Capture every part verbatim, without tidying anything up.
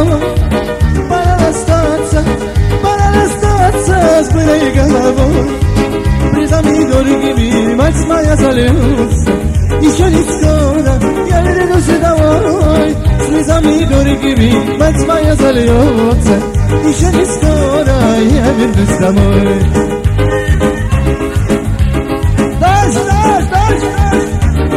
para la stanza, para la stanza, spune головой. Призами дорогими, мать моя зальется, еще не скоро я вернусь домой. Слезами дорогими, мать моя зальется, еще не скоро я вернусь домой. Дальше, дальше, дальше, дальше.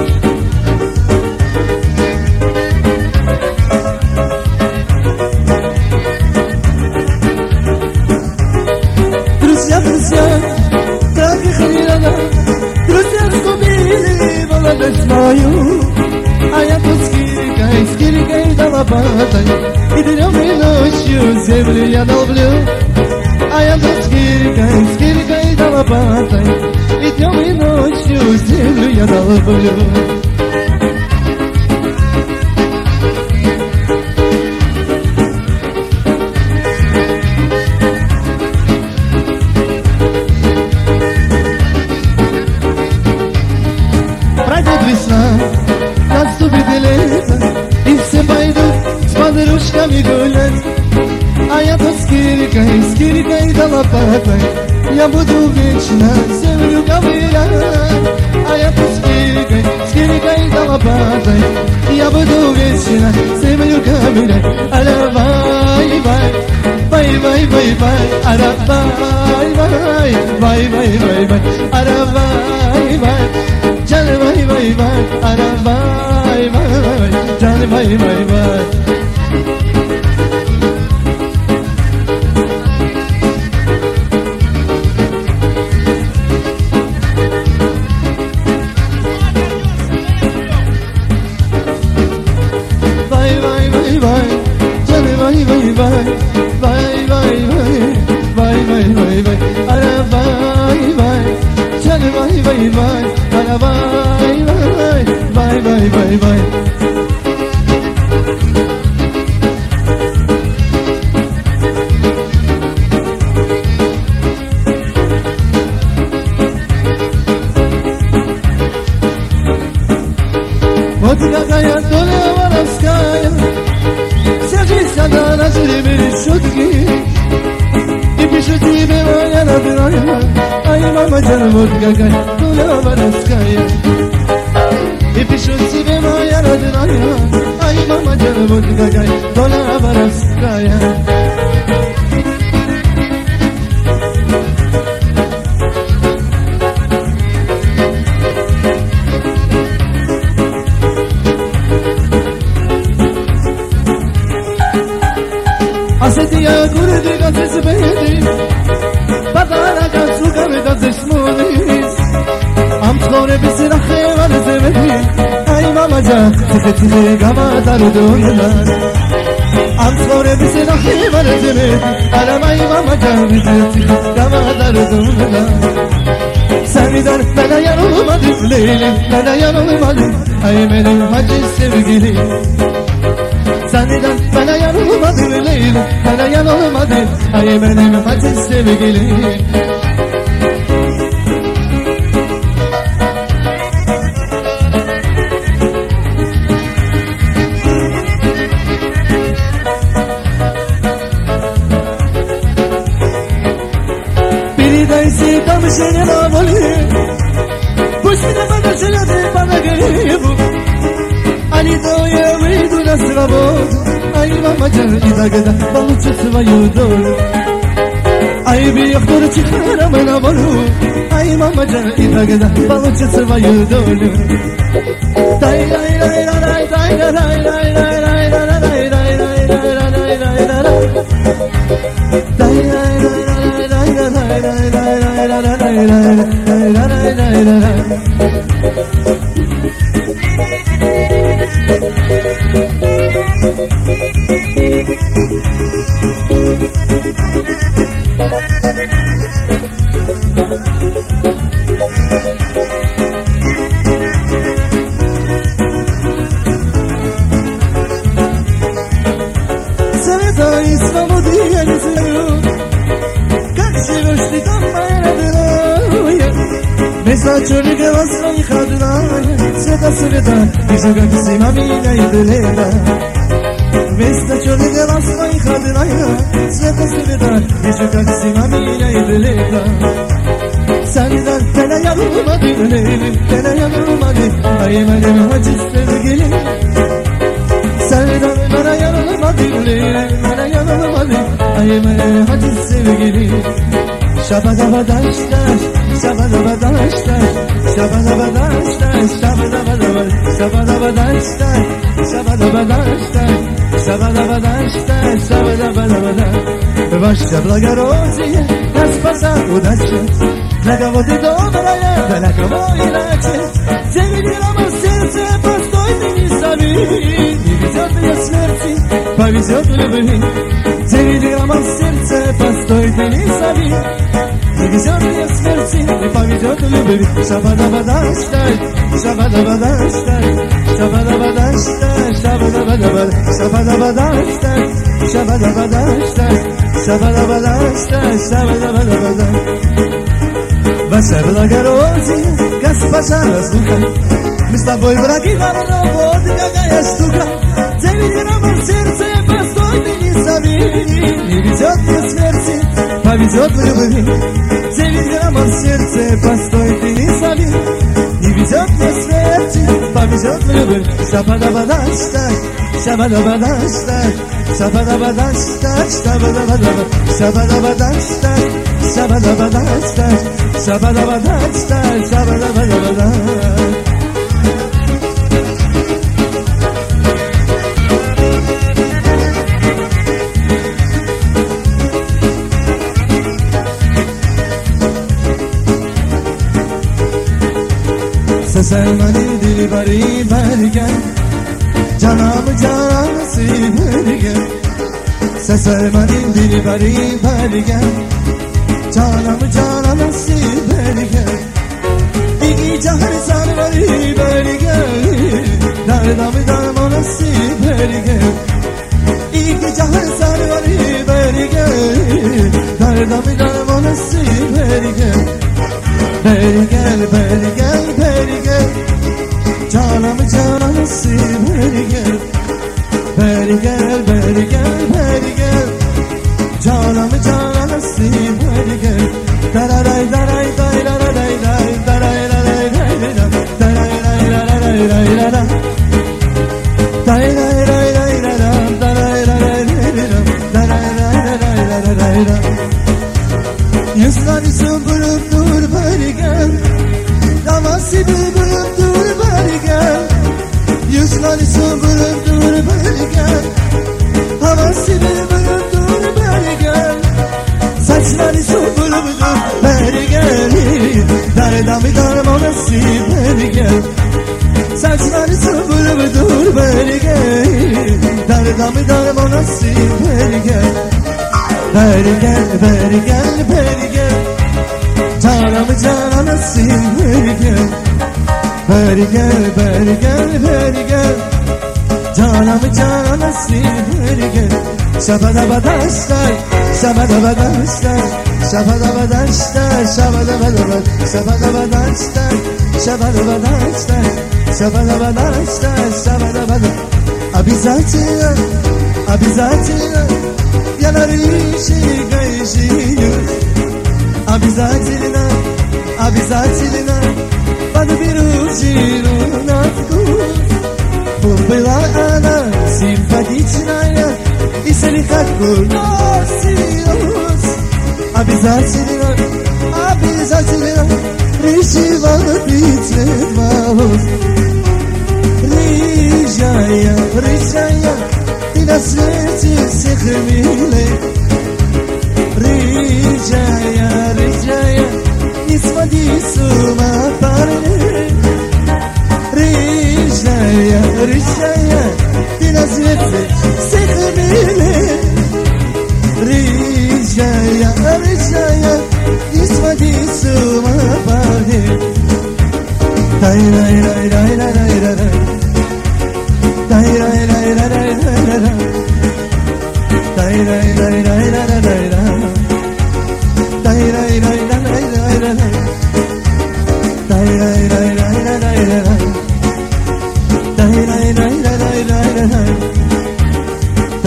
Друзья, друзья, так и хлебно, друзья сгубили молодость мою. А я тут с кирикой, с кирикой да лопатой, и днем и ночью землю я долблю. А я тут с кирикой, с кирикой да лопатой, и днем и ночью землю я долблю. Пройдет весна, наступит лето, и все пойдут с подружками гулять. А я тут с кирикой, с кирикой да лопатой, я буду вечно землю ковырять. А я тут с кирикой, с кирикой да лопатой, я буду вечно землю ковырять. Аля бай бай, бай бай бай бай, аля бай бай, бай бай бай бай, аля бай бай. Canım bay bay bay, ara bay bay, canım bay bay bay. Bay bay bay bay, canım bay bay bay, bay bay bay, bay bay bay bay, ara bay bay, canım bay bay bay. Bye bye bye bye bye bye bye. Вот какая доля воровская, вся жизнь она на тебе шутки. И пишет тебе моя родная, ай, мама, джан, вот какая доля воровская. И пишу тебе моя родная, ай, мама, джан, вот какая доля воровская. Асетия курды газы беды, бабара газу газы смолис. Амцоре бисрахе валземеди, ай мама джан, тихе тихе гамадар дуйлар. Амцоре бисрахе валземеди, ара май мама джан, тихе тихе гамадар дуйлар. Sanidan bana yanılmadım Leylim, bana yanılmadım, ay benim hacı sevgilim. Sanidan bana yanılmadım Leylim, bana yanılmadım, ay benim hacı sevgilim. Передайся там жене на воле, пусть меня подождет и помогает. Они то я выйду на свободу, ай, мама джан, и тогда получу свою долю. Ай, биохтор чихара мы на волю, ай, мама джан, и тогда получу свою долю. Дай дай дай дай дай дай дай дай дай дай дай дай дай дай дай дай. Дай дай дай дай дай дай дай дай дай дай дай дай. Совета и свободы я не знаю, как живешь ты там, моя родная. Без очереди вас своих родная, света света, вижу, как зима меня и лето. Место черный глаз моих одинаково, света света, вижу, как зима меняет лето. Senden tene yanılmadı ölelim, tene yanılmadı. Ayım ayım acı sevgili. Senden bana yanılmadı ölelim, bana yanılmadı. Ayım ayım acı sevgili. Şabadabadaşlar, şabadabadaşlar, şabadabadaşlar, şabadabadaşlar, şabadabadaşlar, şabadabadaşlar, şabadabadaşlar, şabadabadaşlar. Ваша благородие, нас спасает удача. Для кого ты добрая, для кого иначе. Заведено мое сердце, постой ты не сами. Не везет мне смерти, повезет в любви. Заведено мое сердце, постой ты не сами. Не везет мне смерти, не повезет в любви. Шабадабадаштай, шабадабадаштай, шабадабадаштай, шабадабадабад, шабадабадаштай, шабадабадаштай, шабадабадаштай, шабадабадабад. Ваша благородие, госпожа разлука. Мы с тобой враги давно, вот какая штука. Заведено мое сердце, постой ты не зови. Не везет мне смерти, повезет в любви. Заведено мое сердце, постой ты не зови. Не везет мне смерти, повезет в любви. Шабадабадаштай, шабадабадаштай, шабадабадаштай, шабадабадабад, шабадабадаштай, шабадабадаштай, шабадабадаштай, шабадабадабад. Seselmani dilbari bergen, canamı cananısı bergen. Seselmani dilbari bergen, canamı cananısı bergen. İki cahar sarvari bergen, dardamı darmanısı bergen. İki cahar sarvari bergen, dardamı darmanısı bergen. Beri gel, beri gel, beri gel. Canamı cananısı beri gel. Beri gel, beri gel, beri gel. Canamı cananısı beri gel. Dararay daray day dararay day daray daray day daray daray daray daray daray. Day day day day daray daray daray daray daray daray daray. Yüzler sümbürüp dur beri gel. Davası bülbülüp dur beri gel. Yüzler sümbürüp dur beri gel. Havası bülbülüp dur beri gel. Saçları sümbürüp dur beri gel. Dardamı darmanası beri gel. Saçları sümbürüp dur beri gel. Dardamı darmanası beri gel. Beri gel, beri gel, beri gel. Canamı cananısı beri gel. Beri gel, beri gel, beri gel. Canamı cananısı beri gel. Şabadabadaştay, şabadabadaştay, şabadabadaştay, şabadabadabad, şabadabadaştay, şabadabadaştay, şabadabadaştay, şabadabadabad. Обязательно, обязательно я нарыщикой женюсь. Обязательно, обязательно подберу жену на вкус. Была она симпатичная и слегка курносилась. Обязательно, обязательно решила ты цвет волос. Рыжая, рыжая, ты на свете всех милей. Рыжая, рыжая, не своди с ума парней. Рыжая, рыжая, ты на свете всех милей. Рыжая, рыжая, не своди с ума парней. Тай-рай-рай-рай-рай-рай-рай. Тай-рай-рай-рай-рай-рай-рай. Тай-рай-рай-рай-рай-рай-рай. Тай-рай-рай-рай-рай-рай-рай. Тай-рай-рай-рай-рай-рай-рай. Тай-рай-рай-рай-рай-рай-рай.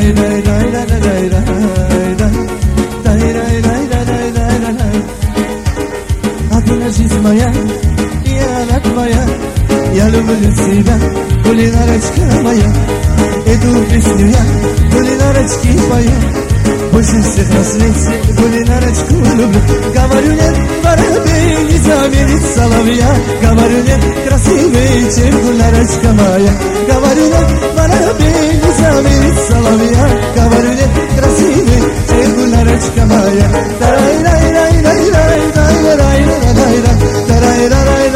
Adına çizmaya, yaratmaya, yalımlısıyla kulinara çıkamaya, edu besliya, kulinara çıkipaya, boşu sıkmasnesi, kulinara çıkulubu, gavarünen bana beni zamiri salavya, gavarünen krasive içer kulinara çıkamaya, gavarünen bana beni zamiri salavya, gavarünen krasive içer kulinara çıkamaya, daray ray ray ray ray ray ray ray ray ray ray ray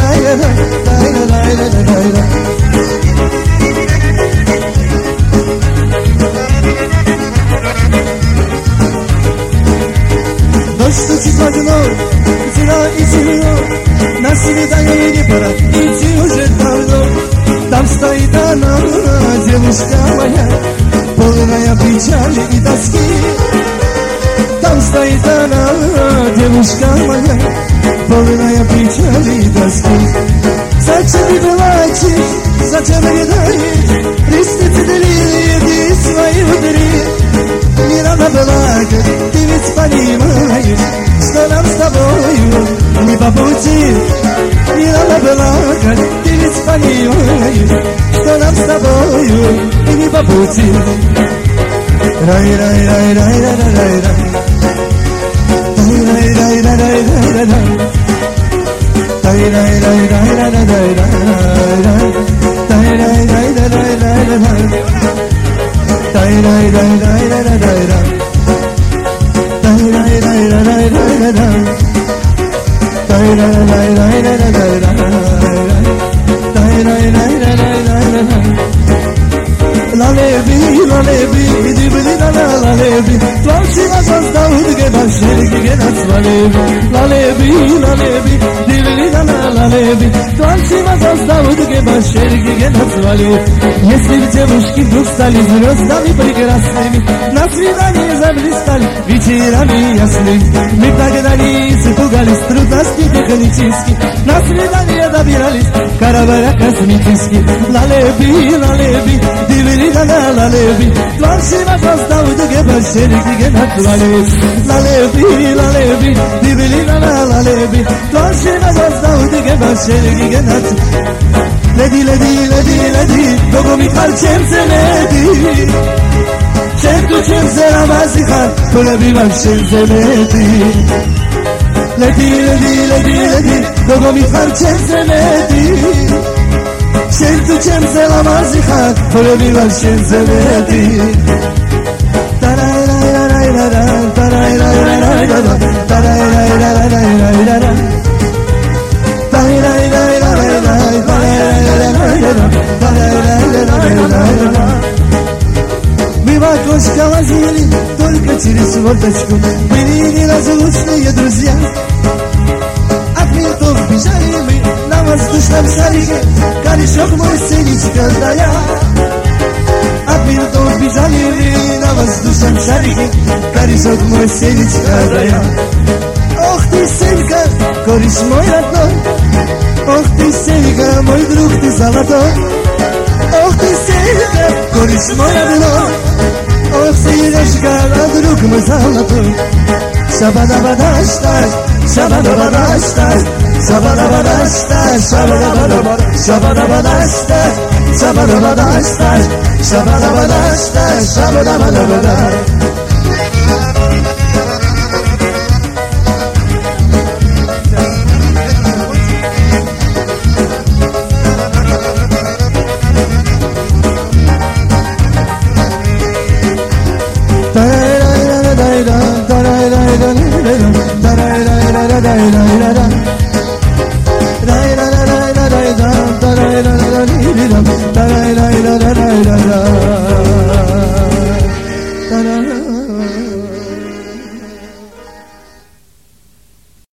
Dostu чизвадно, зира и зино, на свидание не пора идти уже давно. Там стоит она, девушка моя, полная печали и тоски. Там стоит она, девушка моя, полная печали и тоски. Зачем ты плачешь, зачем рыдаешь, ресницы длинные свои удри. Не надо плакать, ты ведь понимаешь, что нам с тобою не по пути. Не надо плакать, ты ведь понимаешь, что нам с тобою не по пути. Рай-рай-рай-рай-рай-рай-рай, рай-рай-рай-рай-рай-рай, Lalebi, lalebi, dibli la la lalebi, tlanci na zazdał dge bashirgi ge natsvalebi. Lalebi, lalebi, dibli la la lalebi, tlanci на zazdał dge bashirgi ge natsvalebi. Если в девушки вдруг стали звездами прекрасными, на свидание заблистали вечерами ясными, мы тогда не испугались трудностей технических, на свидание добирались каравая космических. Лалеби, лалеби, дивили la la la lebi, tlanci na zazdał dge bashirgi ge natsvalebi. Lalebi, lalebi, dibli la la lalebi, tlanci na zazdał dge bashirgi ge natsvalebi. Ledi, ledi, ledi, ledi, dogo mi karcem se ledi, certu cem se ramaziha, kole bivan cem se ledi. Ledi, ledi, ledi, ledi, dogo mi karcem se ledi, certu cem se ramaziha, kole bivan cem se ledi. Taray ray ray ray ray, taray ray ray ray ray, taray ray ray ray ray ray, taray ray ray ray ray. Бывает кошка возили только через форточку, были неразлучные друзья. От ментов бежали мы на воздушном шарике, корешок мой сыничка да я. От ментов бежали мы на воздушном шарике, корешок мой сыничка да я. Ох ты, Сенька, кореш мой родной, ох ты, Сенька, мой друг ты золотой. Ох ты, Сенька, кореш мой родной, ох, Сенечка, друг мой золотой. Шабада-бада-штай, шабада-бада-штай, шабада-бада-штай, шабада-бада-бада, шабада-бада-штай, шабада-бада-штай, шабада-бада-штай, шабада-бада-бада. Da da da da da da da da da da da da da da da da da da da